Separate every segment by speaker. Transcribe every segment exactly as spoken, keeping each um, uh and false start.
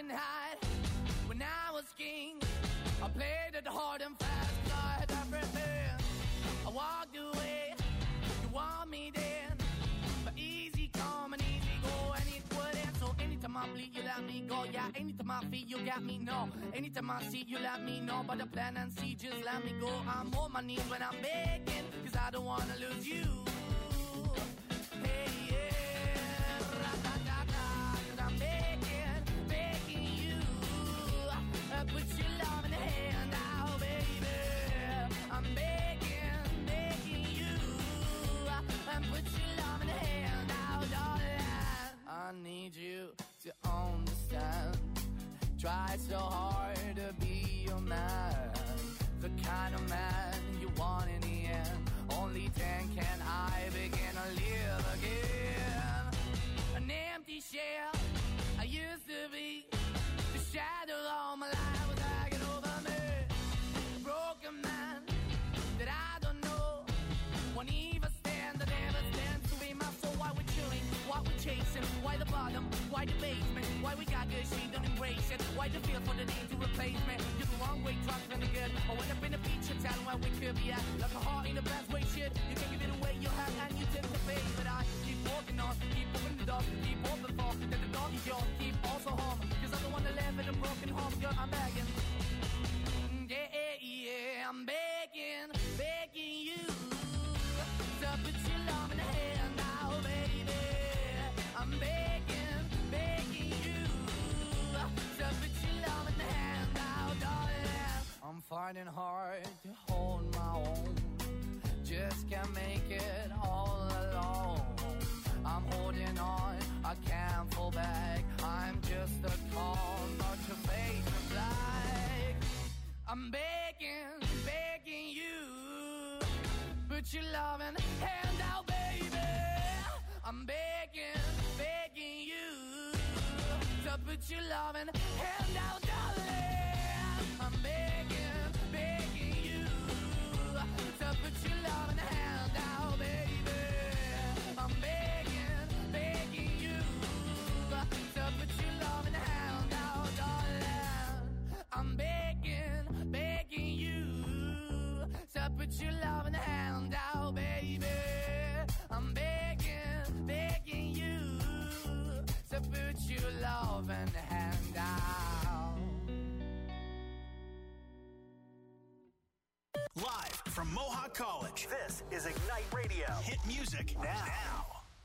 Speaker 1: night when I was king, I played it hard and fast, 'cause I had everything. I walked away, you want me then, but easy come and easy go, and it wouldn't. So anytime I bleed, you let me go. Yeah, anytime I feel, you got me, no. Anytime I see, you let me know. But the plan and see, just let me go. I'm on my knees when I'm begging, 'cause I don't wanna lose you. Hey, yeah, ra-da-da-da, 'cause I'm begging, begging you. Uh, put your love in the hand out, baby. I'm begging, begging you. Uh, and put your love in the hand out, darling. I need you to understand. Try so hard to be your man, the kind of man you want in the end. Only then can I begin to live again. An empty shell I used to be, the shadow all my life was hanging over me. A broken man that I don't know, won't even stand, that never stands to be my soul. Why we're chilling, why we're chasing, why the bottom, why the basement, why we got good, she don't embrace it, why the feel for the need to replace me. You're the wrong way, trying to be good. I went up in the feature town where we could be at, like a heart in the best way, shit. You can give it away, you have, and you take the bait. But I keep walking on, keep moving the door, keep open for, that the door is yours, keep also home, 'cause I'm the one that live in a broken home, girl, I'm begging. Yeah, yeah, yeah, I'm begging, begging you to put your love in the hand now, baby. I'm begging, begging you to put your love in the hand now, darling. I'm finding hard to hold my own, just can't make it all alone. I'm holding on, I can't fall back. I'm just a call, not your face is black. I'm begging, begging you, put your loving hand out, baby. I'm begging, begging you to put your loving hand out, darling. I'm begging, begging you to put your loving hand out, baby. I'm begging, begging you to put your loving hand out, darling. I'm begging, begging you to put your loving hand out, baby. I'm begging, begging you to put your loving hand out.
Speaker 2: Live from Mohawk College,
Speaker 3: this is Ignite Radio.
Speaker 2: Hit music now. now.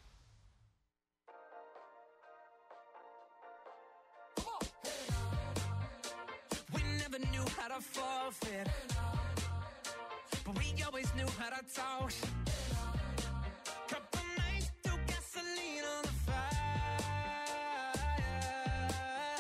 Speaker 4: We never knew how to forfeit, but we always knew how to toss. Couple nights threw gasoline on the fire.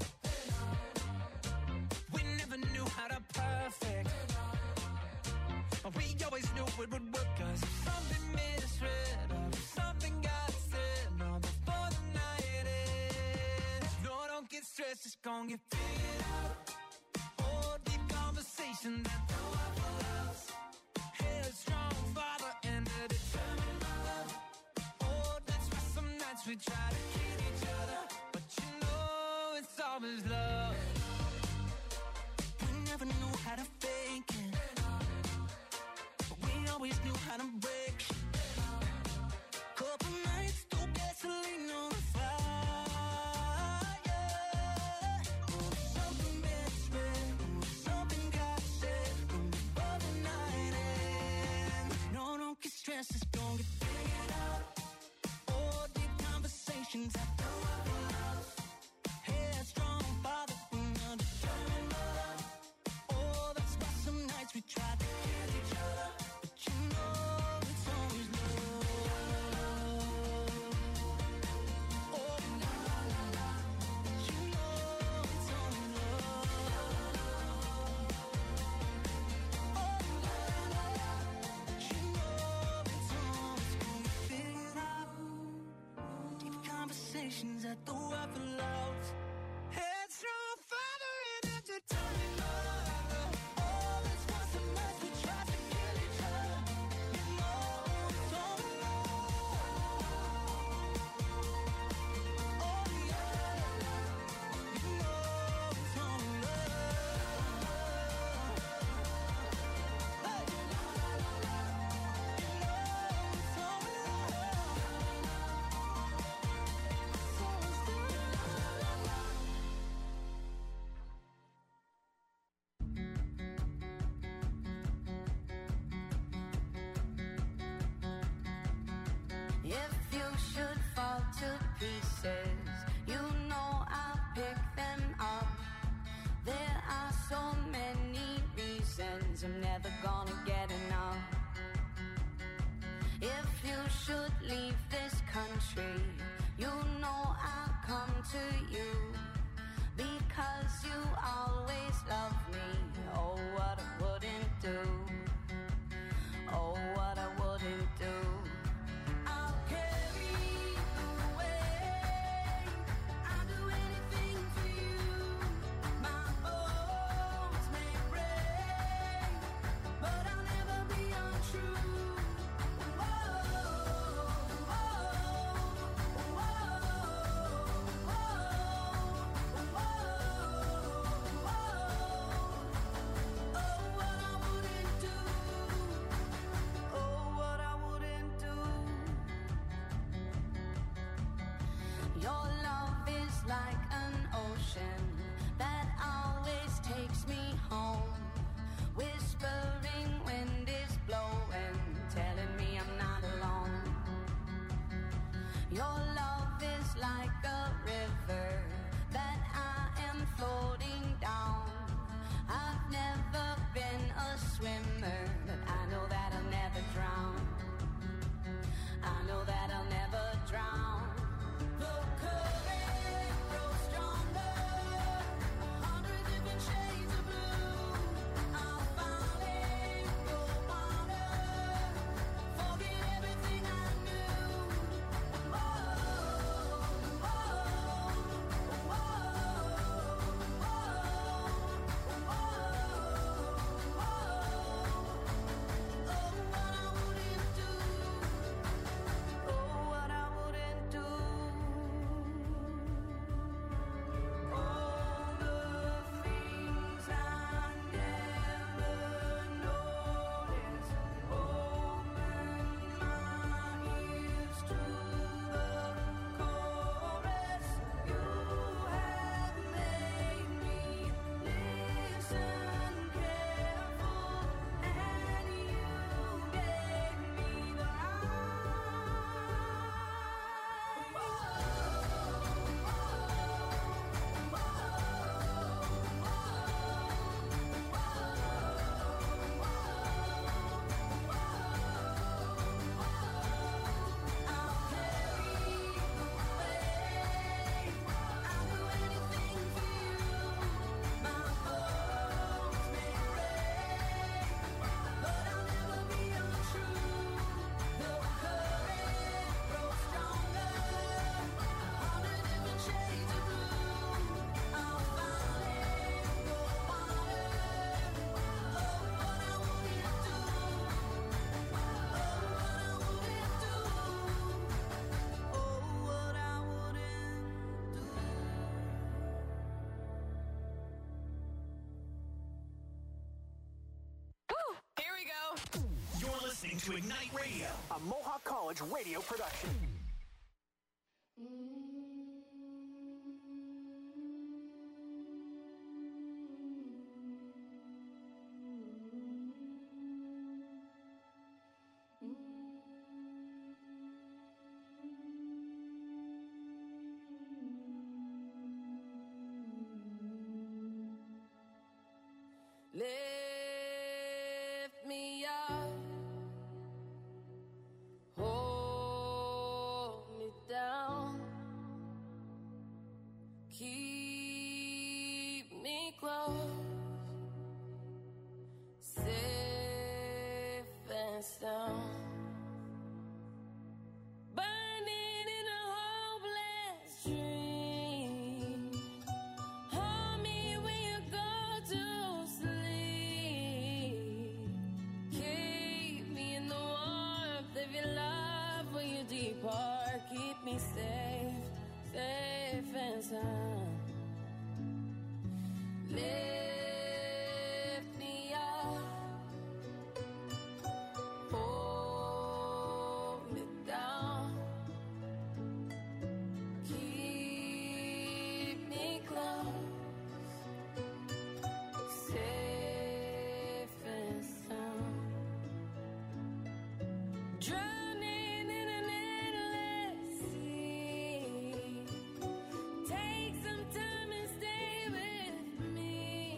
Speaker 4: We never knew how to perfect, but we always knew it would work. 'Cause if something misread, or if something got said, no, before the night ends. No, don't get stressed, it's gonna get figured out. Oh, deep conversation that throw up for us. Headstrong father and a determined mother. Oh, that's why some nights we try to kill each other, but you know it's always love. We never knew how to fake it, but we always knew how to break. Couple nights threw gasoline on the fire. Oh, something misread, oh, something got said, oh, before the night ends. No, don't get stressed, it's gonna get figured out. Oh, deep conversations I throw up for love. Headstrong father and a determined mother. Oh, that's why some nights we try to kill each other, but you know it's always love. Oh, la la la la, but you know it's always love. Oh, la la la, but you know it's always gonna get figured out. Deep conversations at the weapon loves. Headstrong father and a determined mother. Oh, that's why some nights we try to kill each other. You know it's always love. Oh, yeah, you know
Speaker 3: tree. You know I'll come to you because you always love me. Oh, what I wouldn't do. Oh, what I wouldn't do. I'll carry you away. I'll do anything for you. My bones may break, but I'll never be untrue. Whoa, whoa, whoa, whoa, whoa, whoa. Oh, what I wouldn't do. Oh, what I wouldn't do. Your love is like an ocean that always takes me home. Whispering wind is blowing, telling me I'm not alone. Your love is like a river that I am floating down. I've never been a swimmer, but I know that I'll never drown. I know that I'll never drown. The current grows stronger, a hundred different shades of blue. I'll finally go water, forget everything I knew. Whoa, whoa, whoa, whoa, whoa, whoa. Oh, what I wouldn't do. Oh, what I wouldn't do. All the things I never noticed. Open my ears to the chorus. You have made me listen careful, and you gave me the
Speaker 1: Here we go.
Speaker 2: You're listening to Ignite Radio, a Mohawk College radio production.
Speaker 1: Lift me up, hold me down, keep me close, safe and sound. Burning in a hopeless dream. Hold me when you go to sleep. Keep me in the warmth of your love when you depart. Keep me safe, safe and sound. Lift me up, hold me down, keep me close, safe and sound. Drowning in an endless sea. Take some time and stay with me.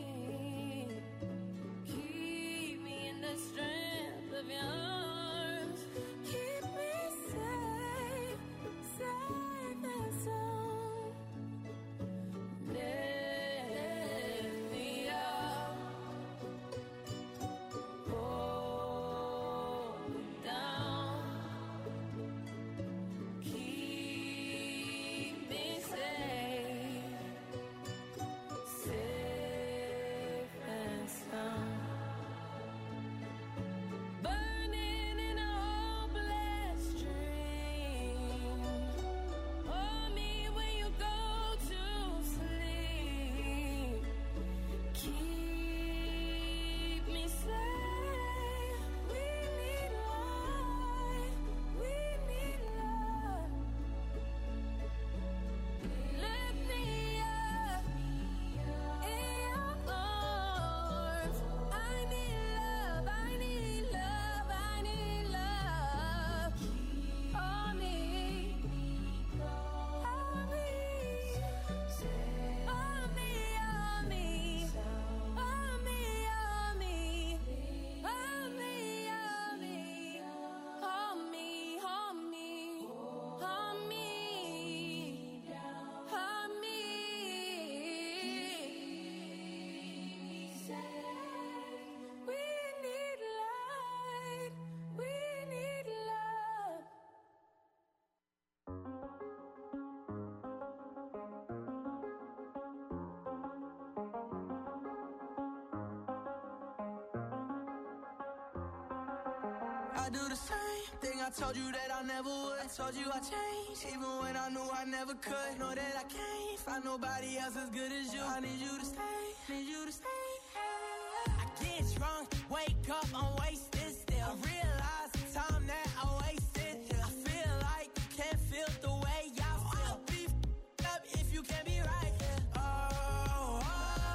Speaker 1: I do the same thing I told you that I never would. I told you I changed, even when I knew I never could. Know that I can't find nobody else as good as you. I need you to stay, need you to stay. I get drunk, wake up, I'm wasted still. I realize the time that I wasted here. I feel like you can't feel the way I feel. I'll be f***ed up if you can't be right here. Oh, oh,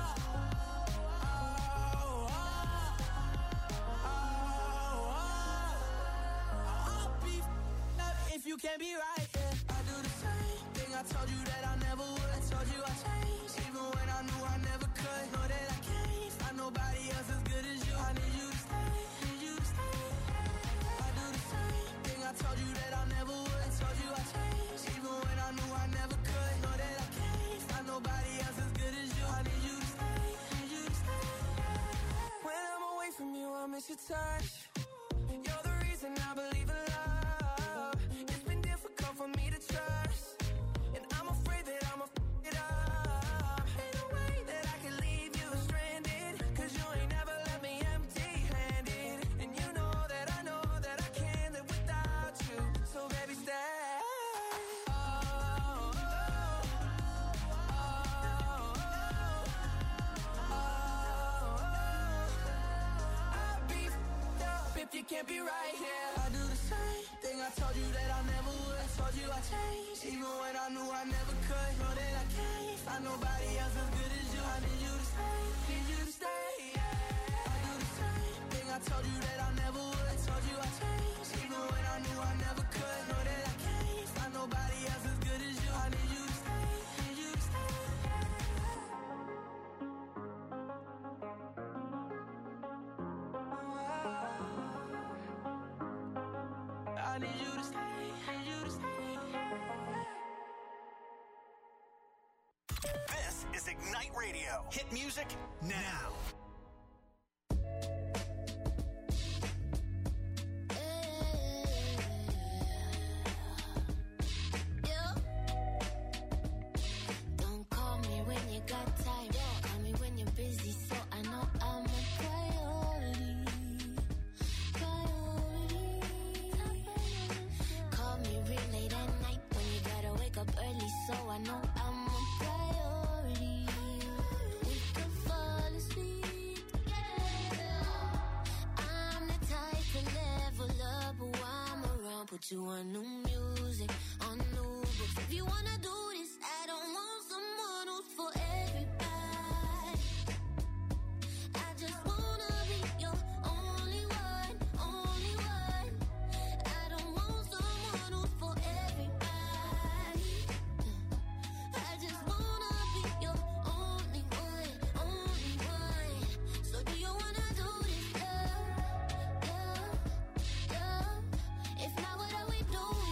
Speaker 1: oh, oh, oh, oh. I'll be f***ed up if you can't be right here. I do the same thing I told you that I never would. I told you I changed, even when I knew I never could. Know that I can't find nobody else as good as you. I need you to stay, need you to stay. I do the same thing I told you that I never would. I told you I changed, even when I knew I never could. Know that I can't find nobody else as good as you. I need you to stay, need you to stay. When I'm away from you, I miss your touch. You're the reason I believe in love. It's been difficult for me to trust, and I'm afraid that I'ma f*** it up. Ain't no way that I can leave you stranded, cause you ain't never left me empty-handed. And you know that I know that I can't live without you. So baby, stay. Oh, oh, oh, oh, oh. I'll be f***ed up if you can't be right here. I do the same thing I told you that I never would. I told you I changed, even when I knew I never could. Know that I can't find nobody else as good as you. I need you to stay, need you to stay. Yeah. I do the same thing I told you that I never would. I told you I changed, even when I knew I never could. Know that I can't find nobody else as good as you. I need you to stay, need you to stay. I need you to stay, need you to stay.
Speaker 2: This is Ignite Radio. Hit music now.
Speaker 3: Don't call me when you got time. Call me when you're busy, so I know I'm a priority. Priority. Call me real late at night when you gotta wake up early, so I know I'm a priority. We can fall asleep together. I'm the type to level up, but while I'm around, put you on new music, on new books. If you wanna do this, I don't want someone who's for everybody. I just wanna be your only one, only one. I don't want someone who's for everybody. I just wanna be your only one, only one. So do you wanna do this, love, love, love? If not, what are we doing?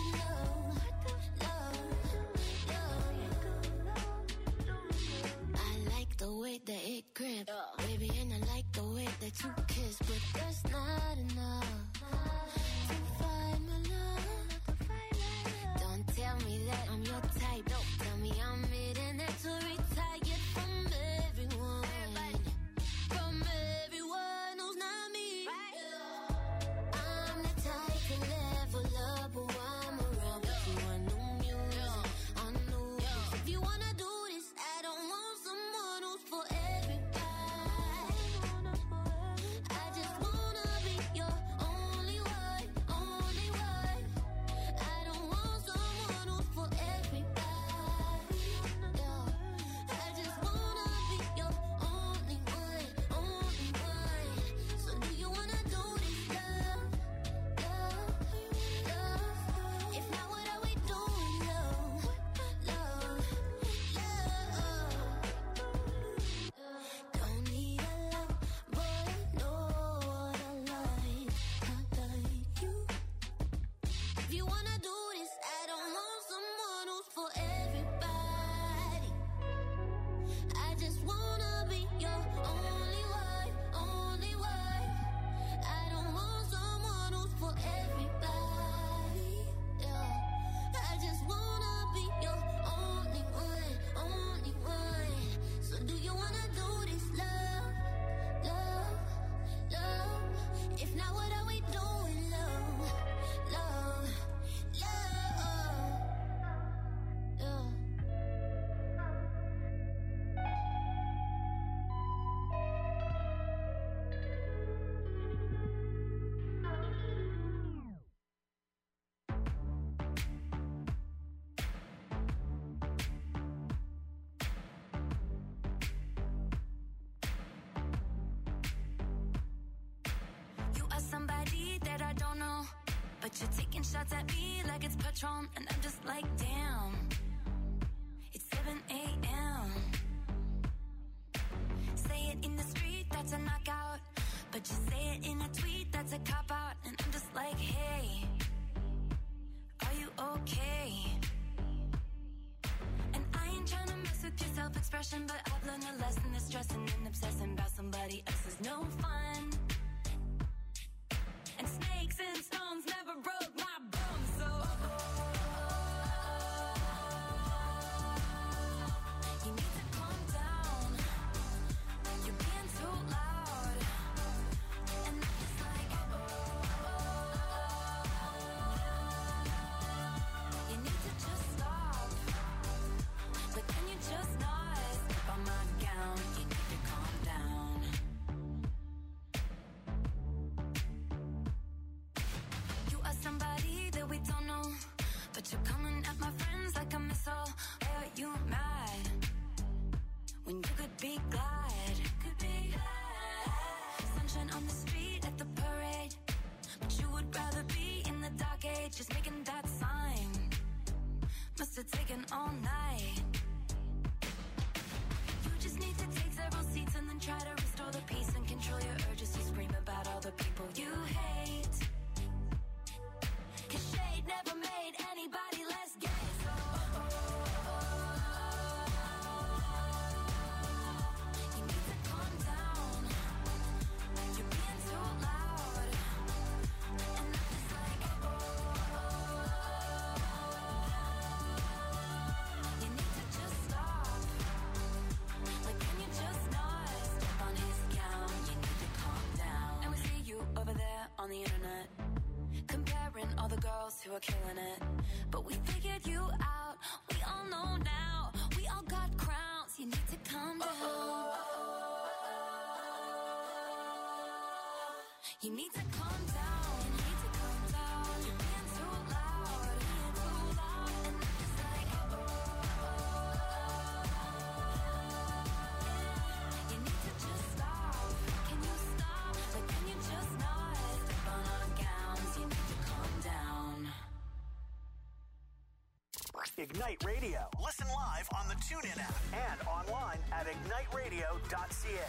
Speaker 3: But you're taking shots at me like it's Patron, and I'm just like, damn. It's seven a.m. Say it in the street, that's a knockout. But you say it in a tweet, that's a cop-out. And I'm just like, hey, are you okay? And I ain't trying to mess with your self-expression, but I've learned a lesson that stressing and obsessing about somebody else is no fun. And snakes and stones never broke my bones, so you need to calm down. You're being too loud. And I'm just like, you need to just stop. But can you just not step on my gown? You need to calm down. You are somebody that we don't know, but you're coming at my friends like a missile. Why are you mad when you could be glad? Could be glad. Sunshine on the street at the parade, but you would rather be in the dark age, just making that sign. Must have taken all night. You just need to take several seats and then try to restore the peace and control your urges to scream about all the people you hate. Cause shade never made anybody less gay, so you need to calm down. You're being too loud. And I'm just like, you need to just stop. Like, can you just not step on his gown? You need to calm down. And we see you over there on the internet, comparing all the girls who are killing it. But we figured you out. We all know now. We all got crowns. You need to calm down. You need to calm down. You need to calm down. You're being too loud. Being too loud. And I'm just like, you need to just stop. Can you stop? Like, can you just not step on our gowns? You need to calm down.
Speaker 2: Ignite Radio. Listen live on the TuneIn app and online at ignite radio dot c a.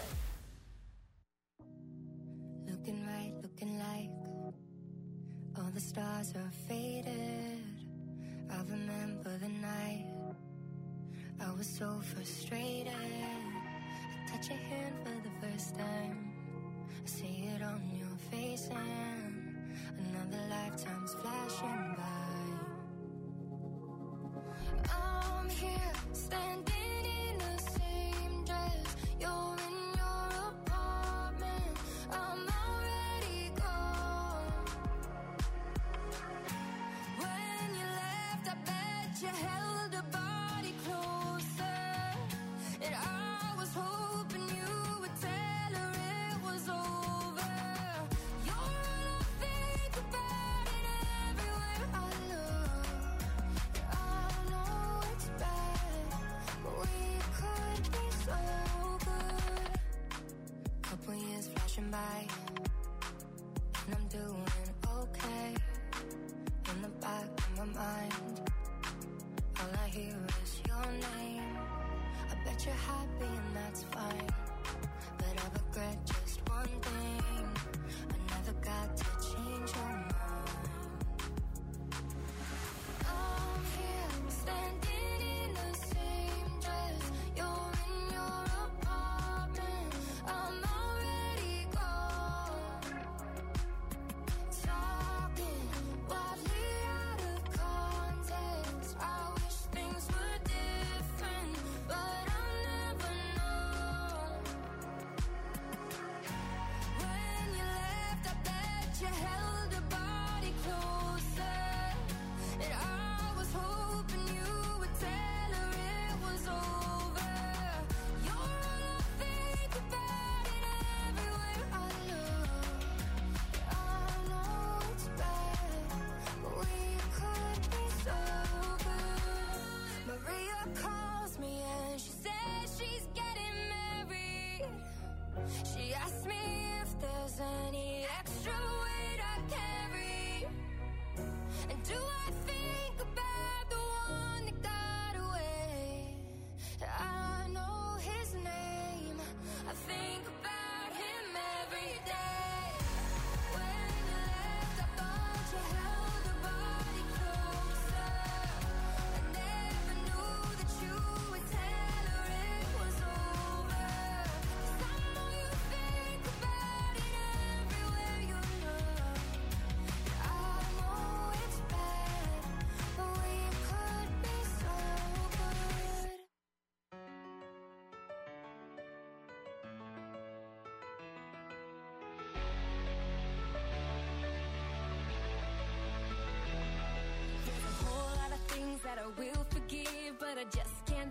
Speaker 3: Looking right, looking like all the stars are faded. I remember the night I was so frustrated. I touch your hand for the first time. I see it on your face and another lifetime's flashing by. I'm here, standing in the same dress. You're in your apartment. I'm already gone. When you left, I bet you held a body closer. And I was hoping you would tell her it was over. You're all I think about it everywhere I look. I know it's bad, but we could be so good. Couple years flashing by, and I'm doing okay. In the back of my mind, all I hear is your name. I bet you're happy and that's fine, but I regret just one thing. I never got to change your mind. I'm here, standing in the same dress. You're in your apartment. I'm already gone. Talking wildly out of context. I wish things were different, but I'll never know.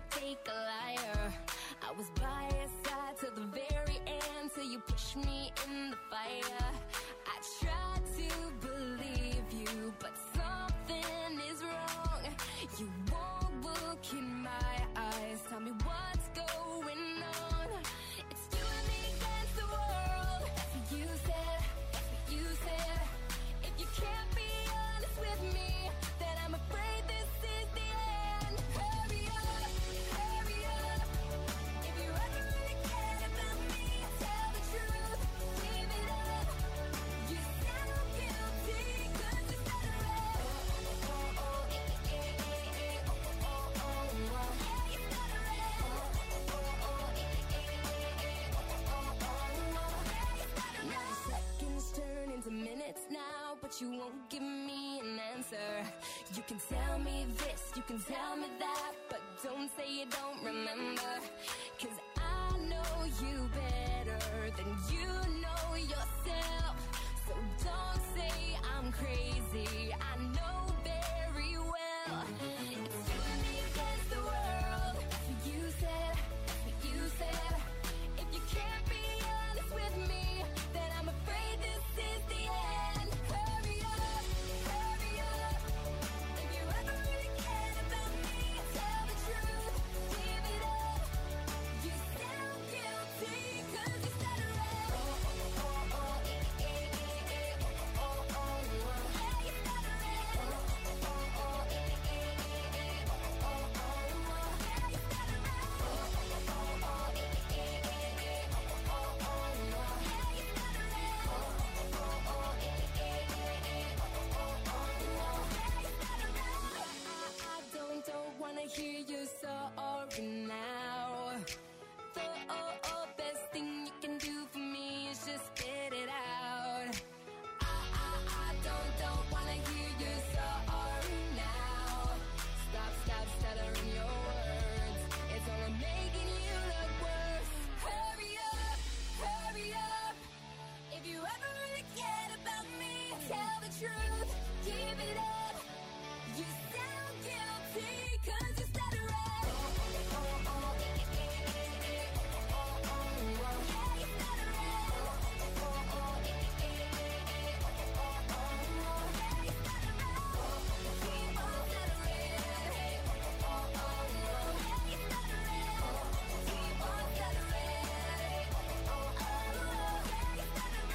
Speaker 3: take a liar. I was by your side till the very end, till you pushed me in the fire. I tried to believe you, but something is wrong. You won't look in my eyes, tell me what's going on. It's you and me against the world. That's what you said, that's what you said. If you can't be honest with me, then I'm afraid this is the end. Hurry up, hurry up. If you ever really care about me, tell the truth, leave it up. You sound guilty, cause you said it right. Oh, oh, oh, eh, eh, eh, eh, oh, oh, oh, oh. Yeah, you said it right. Oh, oh, oh, eh, eh, eh, eh, oh, oh, oh, oh. Yeah, you said it right. Now seconds turn into minutes now, but you won't give me an answer. You can tell me this, you can tell me that, but don't say you don't remember. Cause I know you better than you know yourself. So don't say I'm crazy, I know very well. It's you and me against the world. That's what you said, that's what you said. If you can't be honest with me, then I'm afraid this is the end. Hurry up, hurry up. If you ever really cared about me, tell the truth, give it up. You sound guilty, cause you said it right. Oh, oh, oh, oh, eh, eh, eh, eh, oh, oh, oh, oh. Yeah, you said it right. Oh, oh, oh, eh, eh, eh, eh, oh, oh, oh, oh. Yeah, you said it right. Oh, oh, oh, eh, eh, eh, eh, oh, oh, oh, oh. Yeah, you said it right. Oh, oh, oh, eh, eh, eh, eh, oh, oh, oh, oh. Yeah, you said it right. I, I don't, don't wanna hear you sorry now. The oh, oh, best thing you can do for me is just spit it out. I, I, I don't, don't wanna hear you sorry now. Stop, stop stuttering your words. It's only making you look worse. Hurry up, hurry up. If you ever really cared about me, tell the truth, give it up. You sound guilty, cause you said it right. Oh, oh, oh, oh, eh, eh, eh, eh, oh, oh, oh, oh. Yeah, you said it right. Oh, oh, oh, eh, eh, eh, eh, oh, oh, oh, oh. Yeah, you said it right. Keep on stuttering. Oh, oh, oh, oh. Yeah, you said it right. Keep on stuttering. Oh, oh, oh. Yeah, you said it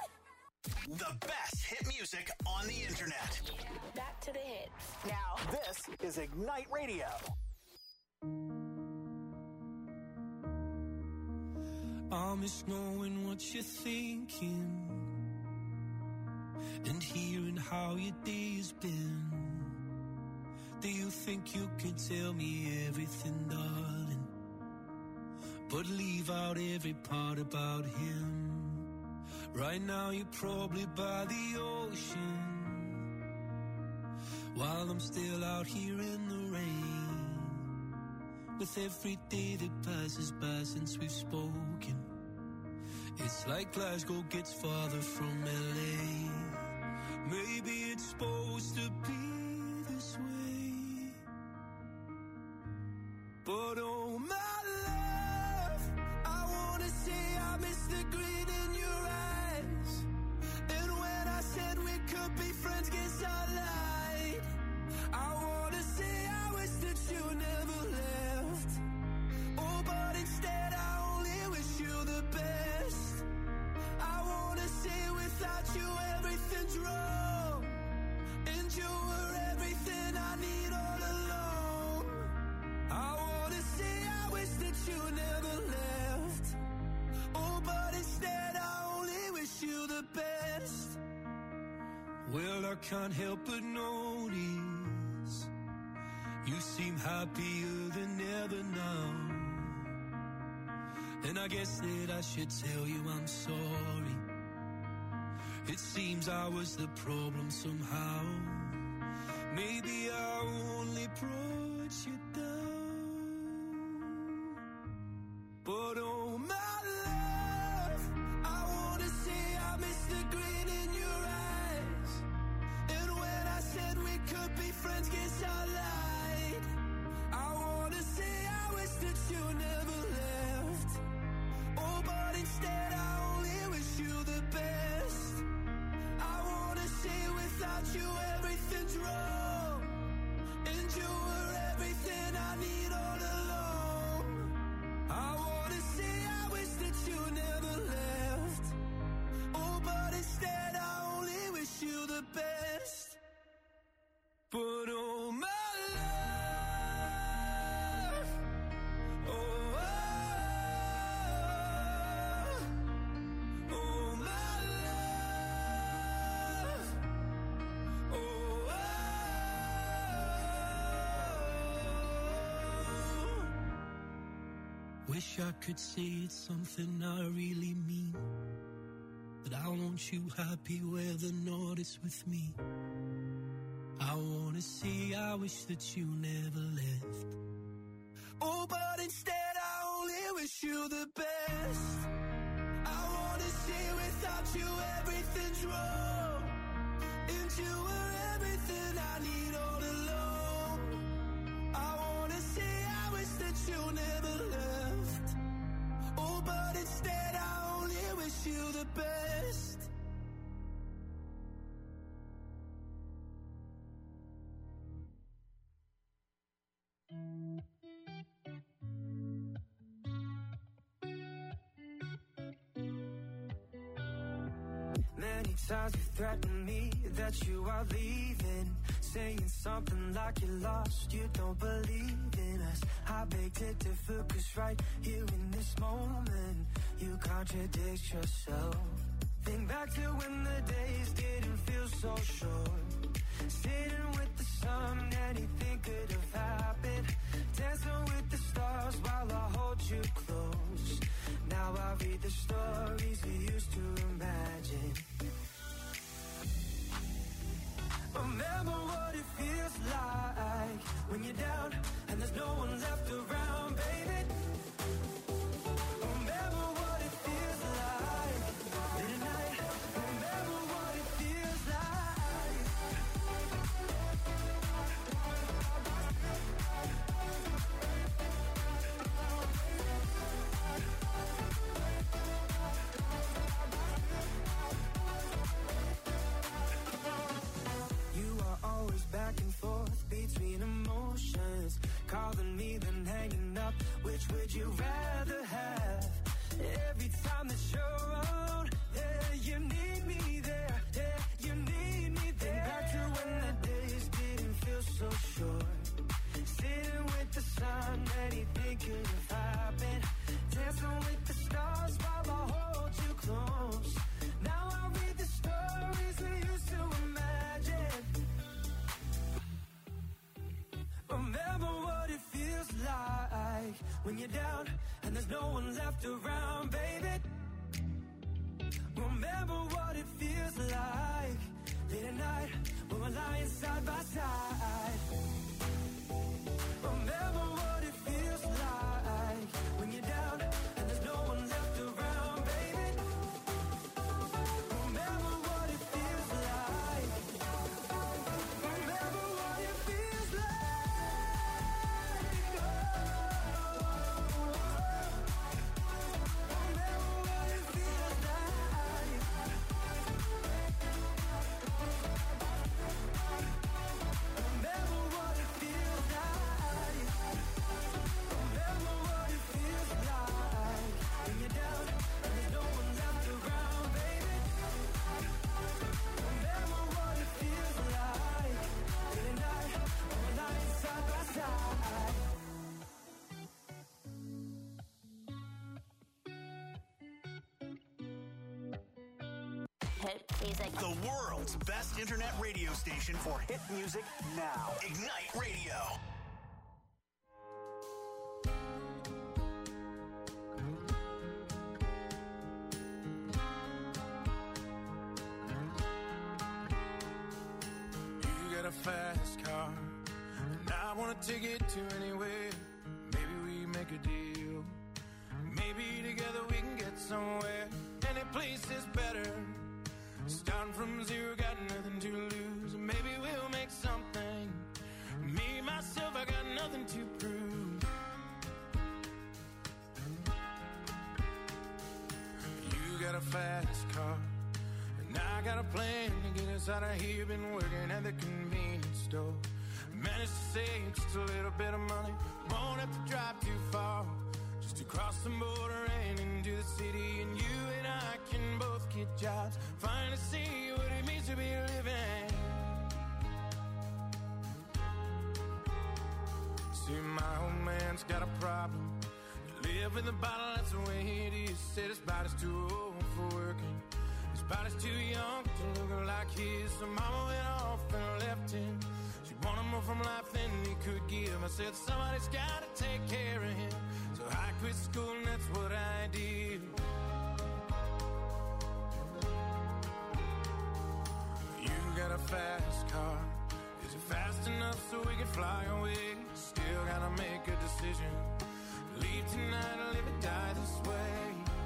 Speaker 3: right.
Speaker 2: The best hit music on the internet.
Speaker 5: Back to the hits.
Speaker 2: Now, this is Ignite Radio.
Speaker 4: I miss knowing what you're thinking and hearing how your day's been. Do you think you can tell me everything, darling, but leave out every part about him? Right now you're probably by the ocean, while I'm still out here in the rain. With every day that passes by since we've spoken, it's like Glasgow gets farther from L A. Maybe it's supposed to be this way, but oh my love, I wanna say I miss the grin in your eyes. And when I said we could be friends, guess I lied. I wanna say I wish that you never left. Oh, but instead I only wish you the best. I wanna say without you everything's wrong, and you were everything I need all along. I wanna say I wish that you never left. Oh, but instead I only wish you the best. Well, I can't help but notice you seem happier than ever now. And I guess that I should tell you I'm sorry. It seems I was the problem somehow. Maybe I only brought you down. But oh my love, I wanna say I miss the grin in your eyes. And when I said we could be friends, guess I lied. I wanna say I
Speaker 6: you everything's wrong, and you were everything I need all along. I wanna say I wish that you never left. Oh, but instead I only wish you the best. But oh my love, oh, oh, oh my love, oh, oh. Wish I could say it's something I really mean, that I want you happy where the north is with me. I wanna say I wish that you never left. Oh, but instead I only wish you the best. I wanna say without you everything's wrong, and you were everything I need all along. I wanna say I wish that you never left. Oh, but instead I only wish you the best. Many times you threatened me that you are leaving, saying something like you're lost, you don't believe in us. I beg to differ, cause right here in this moment you contradict yourself. Think back to when the days didn't feel so short, sitting with the sun, anything could have happened, dancing with the stars while I hold you close. Now I read the stories we used to imagine. Remember what it feels like when you're down and there's no one left around, baby. Remember what it feels like in the night. Remember what it feels like. You are always back and forth between emotions, calling me then hanging up. Which would you rather have? Every time that you're around, yeah, you need me there, yeah, you need me there. Back to when the days didn't feel so short, sitting with the sun, anything could have happened, dancing with the stars while I hold you close. Now I read the stories we used to imagine. Remember what it feels like when you're down and there's no one left around, baby. Remember what it feels like late at night when we're lying side by side. Remember what it feels like when you're down and there's no one left around, baby. Remember what it feels like. Remember what it feels like. Remember what it feels like. Remember what it feels like. Remember what it feels like when you're down and there's no one left around, baby. Remember what it feels like in the night when we're lying side by side.
Speaker 5: Hit music.
Speaker 2: The world's best internet radio station for hit music now. Ignite Radio.
Speaker 6: You got a fast car, and I wanna take it to anywhere. Maybe we make a deal. Maybe together we can get somewhere. Any place is better. Starting from zero, got nothing to lose. Maybe we'll make something. Me, myself, I got nothing to prove. You got a fast car, and I
Speaker 7: got a plan to get us out of here. Been working at the convenience store. Managed to save just a little bit of money. Won't have to drive too far, just to cross the border and into the city. And you and I can both get jobs, finally see what it means to be living. See, my old man's got a problem. Live in the bottle, that's the way it is. Said his body's too old for working. His body's too young to look like his. So mama went off and left him. She wanted more from life than he could give. I said somebody's gotta take care of him. So I quit school and that's what I did. You got a fast car. Is it fast enough so we can fly away? Still gotta make a decision. Leave tonight or live or die this way.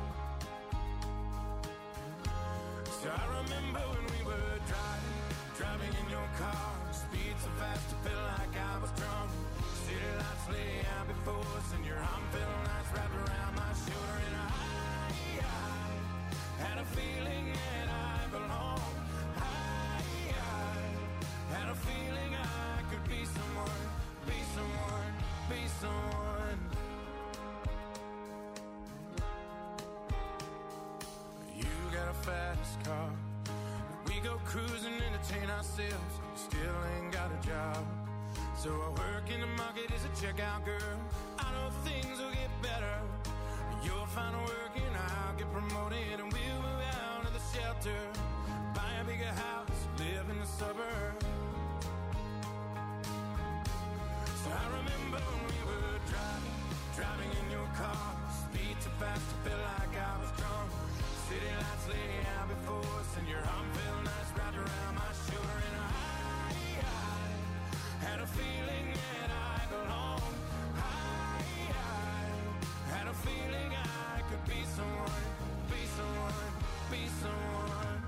Speaker 7: So I remember when we were driving, driving in your car. Speed so fast it felt like I was drunk. City lights lay out before us and your arm felt nice wrapped around my shoulder. And I, I had a feeling that I belonged. I, I had a feeling I could be someone, be someone, be someone. You got a fast car. We go cruising, entertain ourselves. Still ain't got a job. So I work in the market as a checkout girl. I know things will get better. You'll find work and I'll get promoted. And we'll move out of the shelter, buy a bigger house, live in the suburbs. So I remember when we were driving, driving in your car. Speed too fast, it felt like I was drunk. City lights lay out before us and your arm felt nice wrapped around my shoulder. And I, I had a feeling that I belonged. I, I had a feeling I could be someone, be someone, be someone.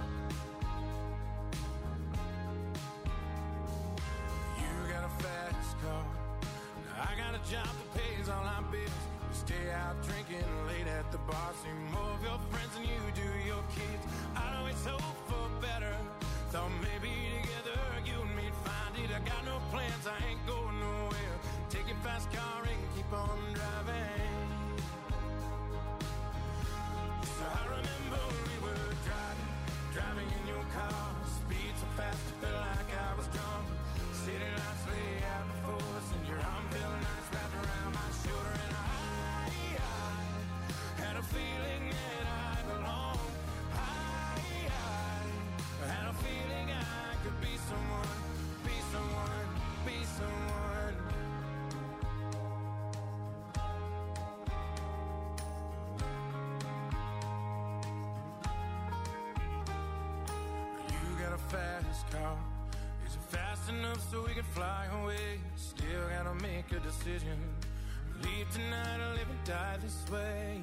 Speaker 7: You got a fast car. Now I got a job that pays all our bills. We stay out drinking late at the bar. See more of your friends than you do your kids. I always hope for better. Thought maybe together you and me'd find it. I got no plans, I ain't going nowhere. Take your fast car and keep on driving. So I remember when we were driving, driving in your car. Speed so fast it felt like I was drunk. City lights lay out before us and your arm felt nice wrapped around my shoulder. And I, I had a feeling that I belonged. I, I had a feeling I could be someone, be someone, be someone. You got a fast car. Is it fast enough so we can fly away? Still gotta make a decision. Leave tonight or live and die this way.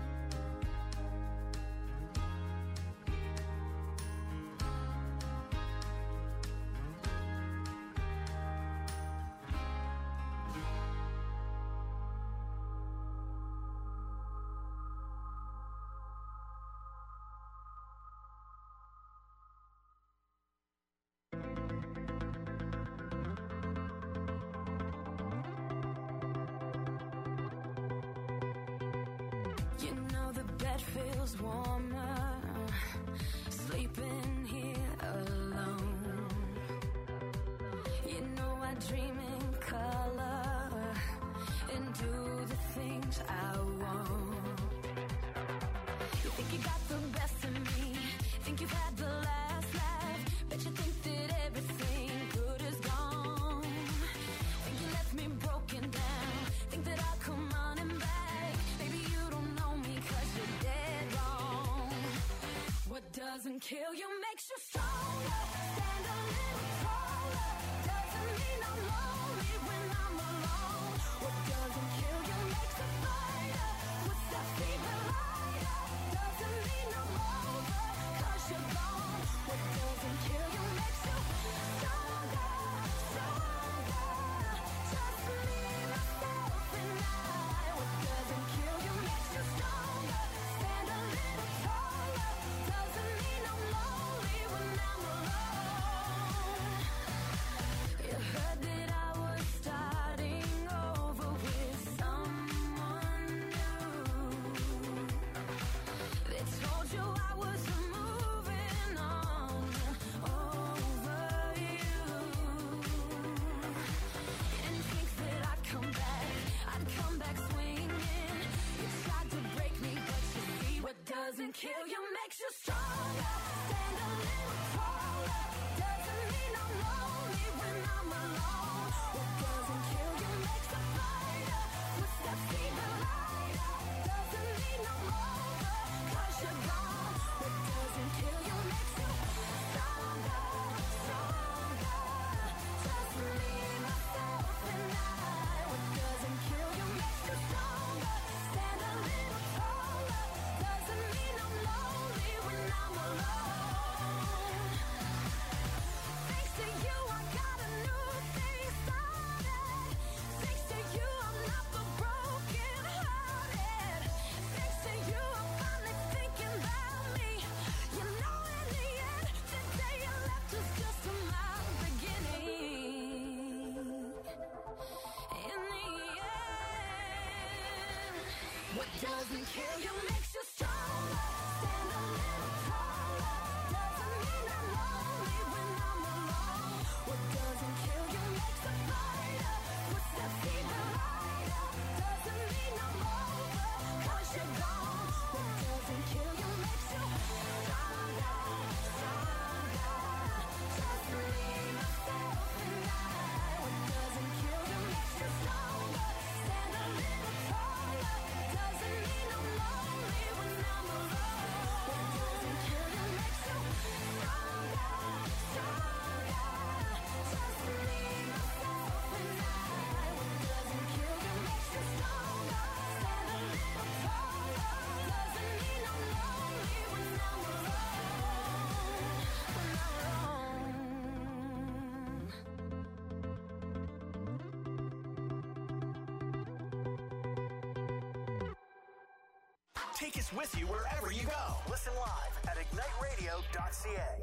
Speaker 3: You know the bed feels warmer, sleeping here alone. You know I dream in color and do the things I want. You think you got the best of me, think you've had the last laugh, bet you think that everything good is gone. Think you left me broken down, think that I'll come running back. Maybe you don't know me 'cause you're dead wrong. What doesn't kill you makes you stronger. Stand a little taller. Doesn't mean I'm lonely when I'm alone. What doesn't kill you makes a fighter. Puts that fever lighter. Doesn't mean I'm over 'cause you're gone. What doesn't kill you makes you stronger, stronger. Just me, myself, and I. What doesn't kill you makes you stronger. Stand a little taller. Doesn't mean I'm lonely kill you, makes you stronger. Stand a little taller. Doesn't mean I'm lonely when I'm alone. What doesn't kill you makes a fighter. Footsteps even lighter. Doesn't mean I'm over, cause you're gone. What doesn't kill you makes you stronger, stronger. Just me, myself, and I. What doesn't kill you makes you stronger. Stand a little taller. Doesn't mean I'm lonely when I'm alone. Thanks to you, I got a new thing started. Thanks to you, I'm not the broken hearted. Thanks to you, I'm finally thinking about me. You know, in the end, the day you left was just my beginning. In the end, what doesn't kill you makes you stronger. Stand a little taller. Doesn't mean I'm lonely when I'm alone. What doesn't kill you makes a fighter. Footsteps even lighter. Doesn't mean I'm over, cause you're gone. What doesn't kill you makes you stronger, stronger. Just me, myself, and I. What doesn't kill you makes you stronger. Stand a little taller. Doesn't mean I'm lonely when I'm alone. What doesn't kill you makes you stronger, stronger. Just me, myself, and I. What doesn't kill you makes you stronger. Stand a little taller. Doesn't mean I'm lonely when I'm alone. When I'm
Speaker 2: Take us with you wherever you go. Listen live at ignite radio dot c a.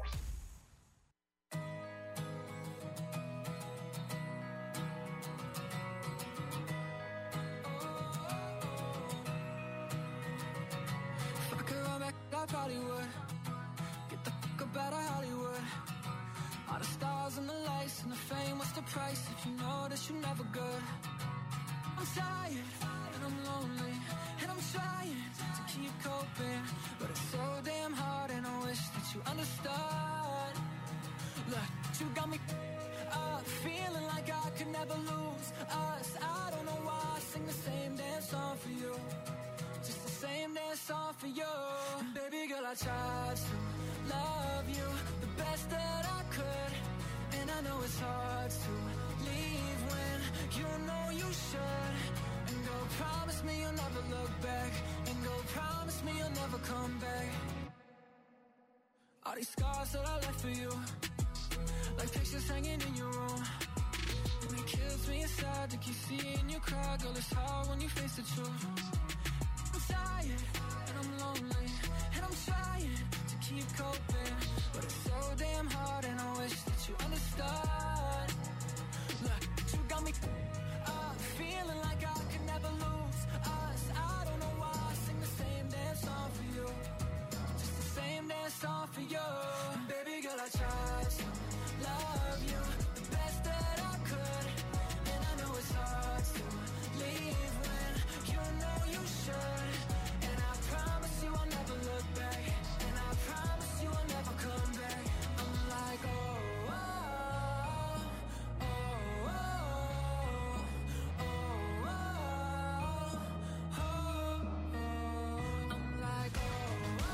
Speaker 4: If I could run back, I probably would. Get the fuck up out of Hollywood. All the stars and the lights and the fame, what's the price if you know that you're never good? I'm tired and I'm lonely and I'm trying to keep coping, but it's so damn hard and I wish that you understood. Look, you got me up, feeling like I could never lose us. I don't know why I sing the same damn song for you, just the same damn song for you. And baby girl, I tried to love you the best that I could, and I know it's hard to leave when you know you should. And go promise me you'll never look back, and go promise me you'll never come back. All these scars that I left for you, like pictures hanging in your room, and it kills me inside to keep seeing you cry. Girl, it's hard when you face the truth. I'm tired and I'm lonely and I'm trying to keep coping, but it's so damn hard and I wish that you understood. Look, you got me up, feeling like I could never lose us. I don't know why I sing the same damn song for you, just the same damn song for you. And baby girl, I tried to love you the best that I could, and I know it's hard to leave when you know you should. And I promise you I'll never look back, and I promise you I'll never come back. I'm like, oh, oh, oh, oh, oh, oh, oh, oh. I'm like, oh, oh,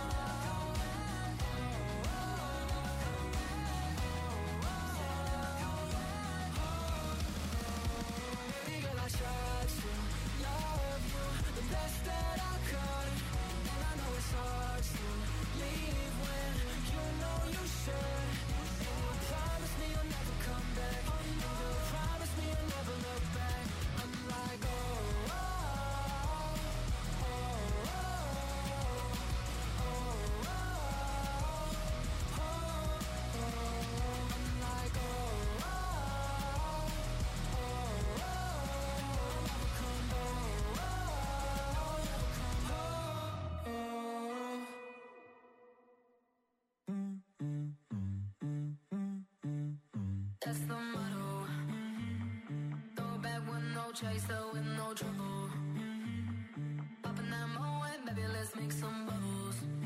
Speaker 4: baby girl, I tried to love you the best that I could, and I know it's hard to leave when you know you should. And you promise me you'll never come back, and you promise me you'll never look back. I'm like, oh, oh, oh, oh, oh, oh, oh, oh. I'm like, oh, oh, oh, oh, never come back.
Speaker 3: That's the motto. Throw back with no chaser, with no trouble. Popping that moe, baby, let's make some bubbles.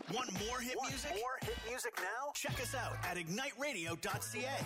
Speaker 2: Want more hit
Speaker 8: Want
Speaker 2: music?
Speaker 8: more hit music now?
Speaker 2: Check us out at ignite radio dot c a.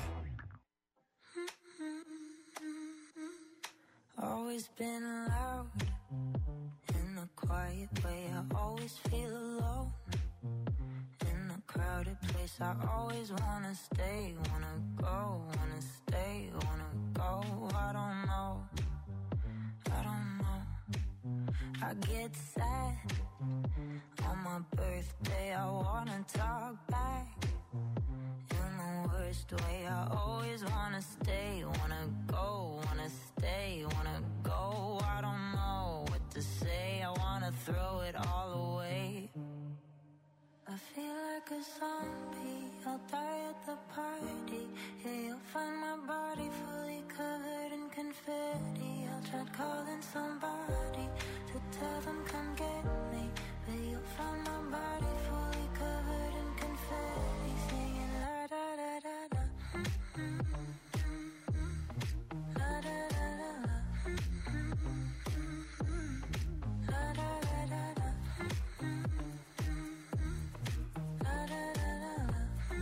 Speaker 9: Always been loud in a quiet way. I always feel alone in a crowded place. I always wanna stay, wanna go, wanna stay, wanna go. I don't know, I don't know. I get sad on my birthday. I wanna talk back in the worst way. I always wanna stay, wanna go, wanna stay, wanna go. I don't know what to say. I wanna throw it all away. I feel like a zombie. I'll die at the party. Yeah, you'll find my body fully covered in confetti. I'll try calling somebody to tell them come get me, but you'll find my body fully covered in confetti, singing la da da da da. La da da da da. La da da da da. La da da da da.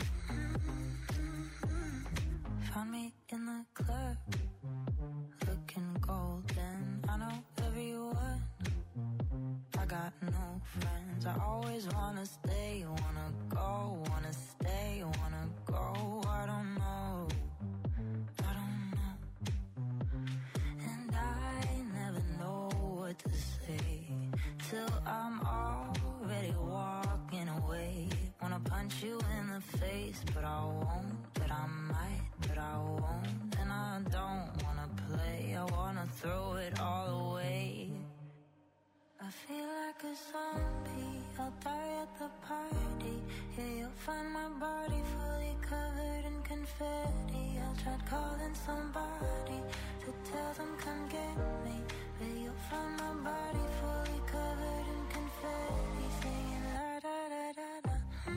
Speaker 9: Found me in the club, looking golden. I know everyone, I got no friends. I always wanna stay, wanna go, wanna stay, wanna go. I don't know, I don't know. And I never know what to say till I'm already walking away. Wanna punch you in the face, but I won't, but I might, but I won't. And I don't wanna play, I wanna throw it all away. I feel like a zombie, I'll die at the party. Yeah, you'll find my body fully covered in confetti. I'll try calling somebody to tell them come get me, but you'll find my body fully covered in confetti, singing la da da da da.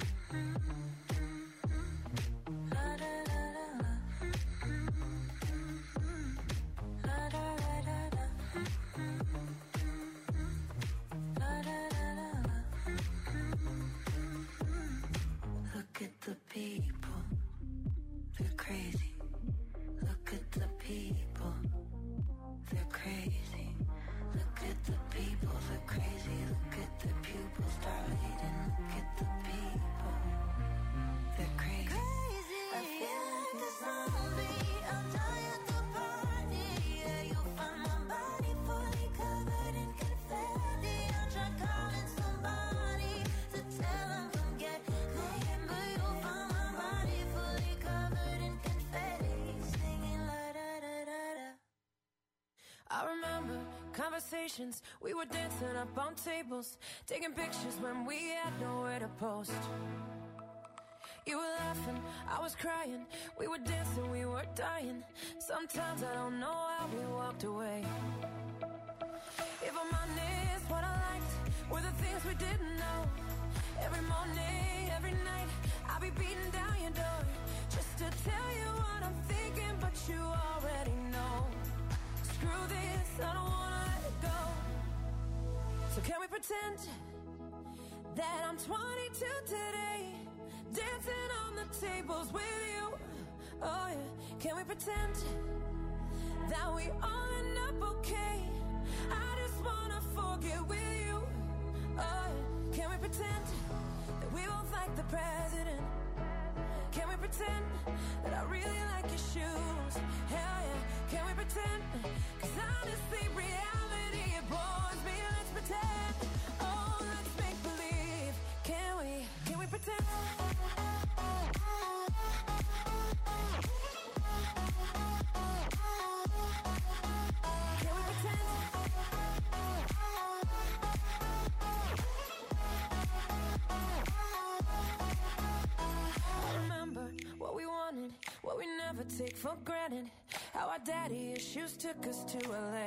Speaker 9: La da da da da. La da da da da. Look at the people, they're crazy. Look at the people, they're crazy. Look at the people, they're crazy. Look at the pupils dilating. Look at the people, they're crazy. I feel like a zombie. I'll die at the party. Yeah, you'll find my body fully covered in confetti. I'll try calling somebody to tell them come get me, but you'll find my body fully covered in confetti, singing la da da da da.
Speaker 10: I remember conversations, we were dancing up on tables, taking pictures when we had nowhere to post. You were laughing, I was crying, we were dancing, we were dying. Sometimes I don't know how we walked away. If I'm honest, what I liked were the things we didn't know. Every morning, every night, I'll be beating down your door just to tell you what I'm thinking, but you already know. Screw this, I don't wanna let it go. So can we pretend that I'm twenty-two today, dancing on the tables with you? Oh yeah, can we pretend that we all end up okay? I just wanna forget with you. Oh yeah, can we pretend that we both like the president? Can we pretend that I really like your shoes? Hell yeah, can we pretend? Cause honestly, reality, it bores me. Let's pretend. Oh, let's make believe. Can we, can we pretend? Can we pretend? I remember what we wanted, what we never take for granted. How our daddy issues took us to L A.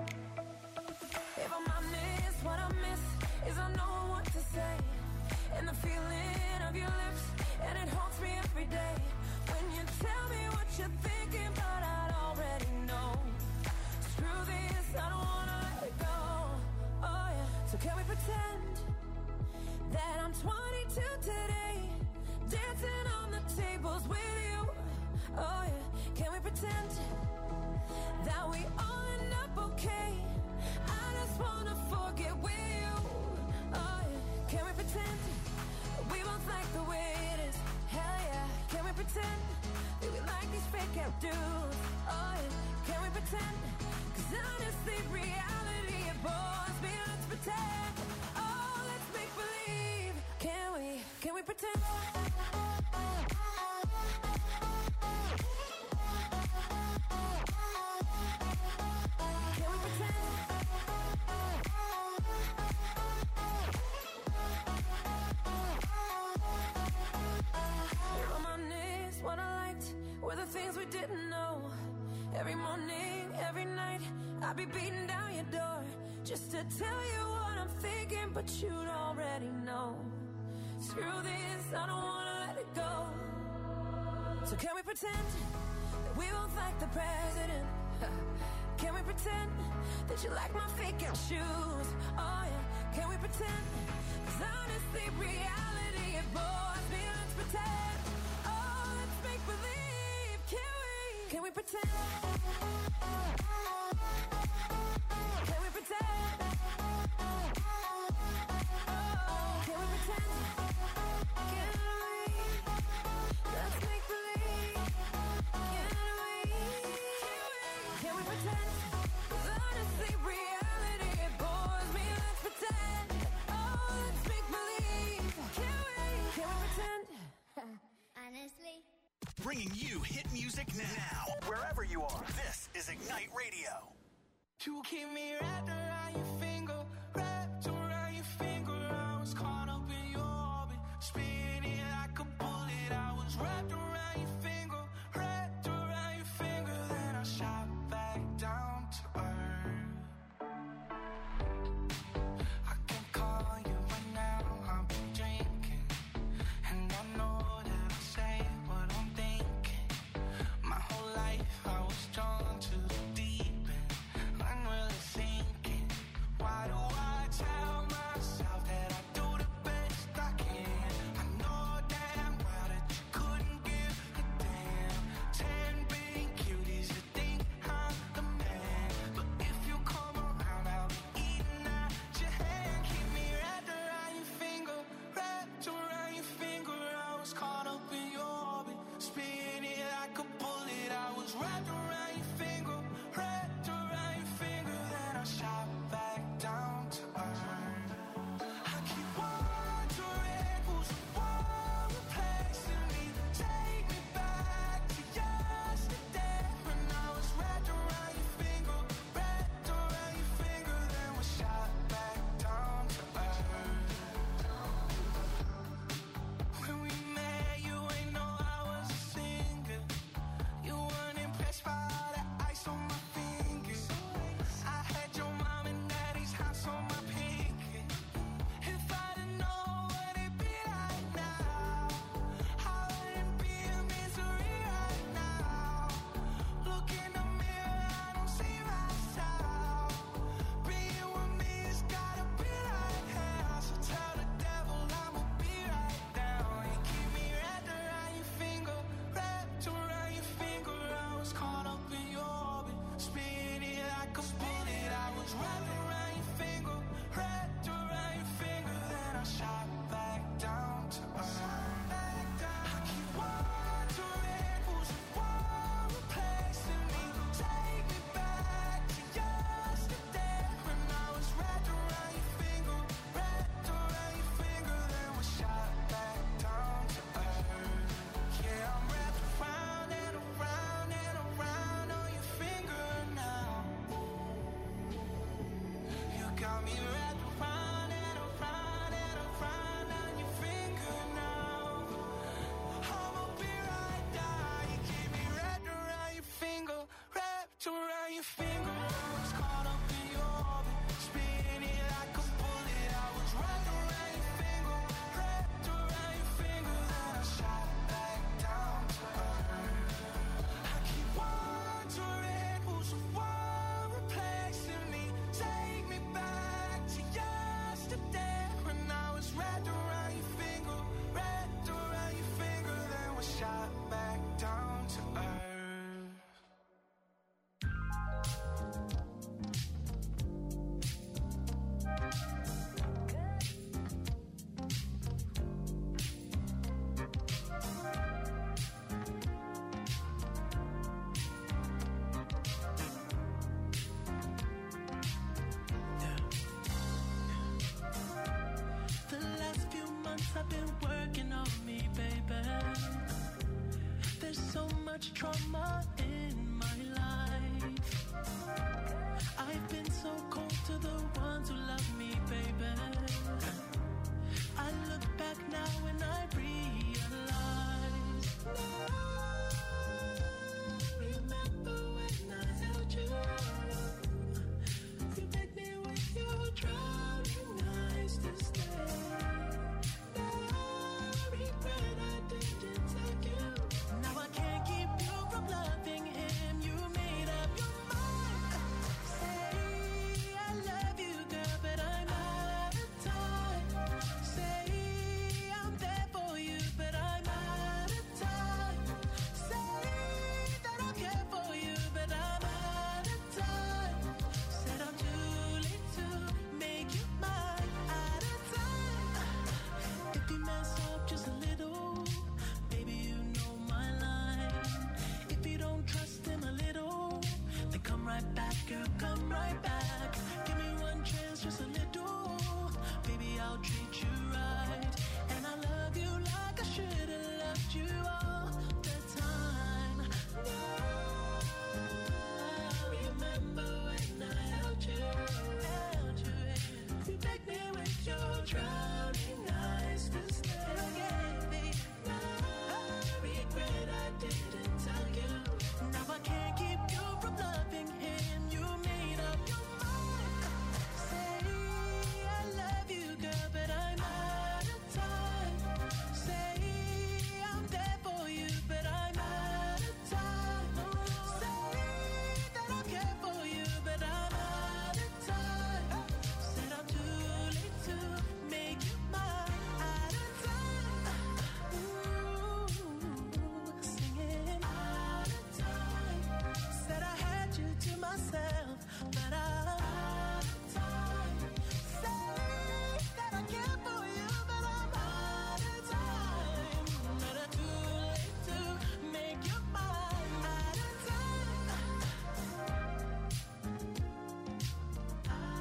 Speaker 10: If I'm honest, what I miss is I know what to say, and the feeling of your lips, and it haunts me every day. When you tell me what you're thinking, but I'd already know. Screw this, I don't wanna let it go. Oh yeah, so can we pretend that I'm twenty-two today, dancing on the tables with you. Oh yeah, can we pretend that we all end up okay? I just wanna forget with you. Oh yeah, can we pretend we both like the way it is? Hell yeah, can we pretend that we like these fake out dudes? Oh yeah, can we pretend? Cause honestly, reality it bores me. Let's pretend. Oh, let's make believe. Can we? Can we pretend? Can we pretend? Reminisce what I liked were the things we didn't know. Every morning, every night, I'd be beating down your door just to tell you what I'm thinking, but you'd already know. Screw this, I don't wanna let it go. So can we pretend that we both like the president? Can we pretend that you like my fake out shoes? Oh yeah, can we pretend? Cause honestly, reality it bores me. Let's pretend. Oh, let's make believe. Can we? Can we pretend? Can we pretend? Oh, can we pretend? Can we? Let's make believe. Can we? Can we pretend? 'Cause honestly, reality it bores me. Let's pretend. Oh, let's make believe. Can we? Can we pretend?
Speaker 5: Honestly.
Speaker 2: Bringing you hit music now, wherever you are. This is Ignite Radio.
Speaker 4: You keep me wrapped around your finger, wrapped around your finger. I was caught up in your orbit, spinning like a bullet. I was wrapped around your finger, wrapped around your finger. Then I shot back down to earth. I can call you right now, I've been drinking, and I know that I say what I'm thinking. My whole life I was drawn to the deep end. I'm really thinking, why do I tell my
Speaker 6: much trauma.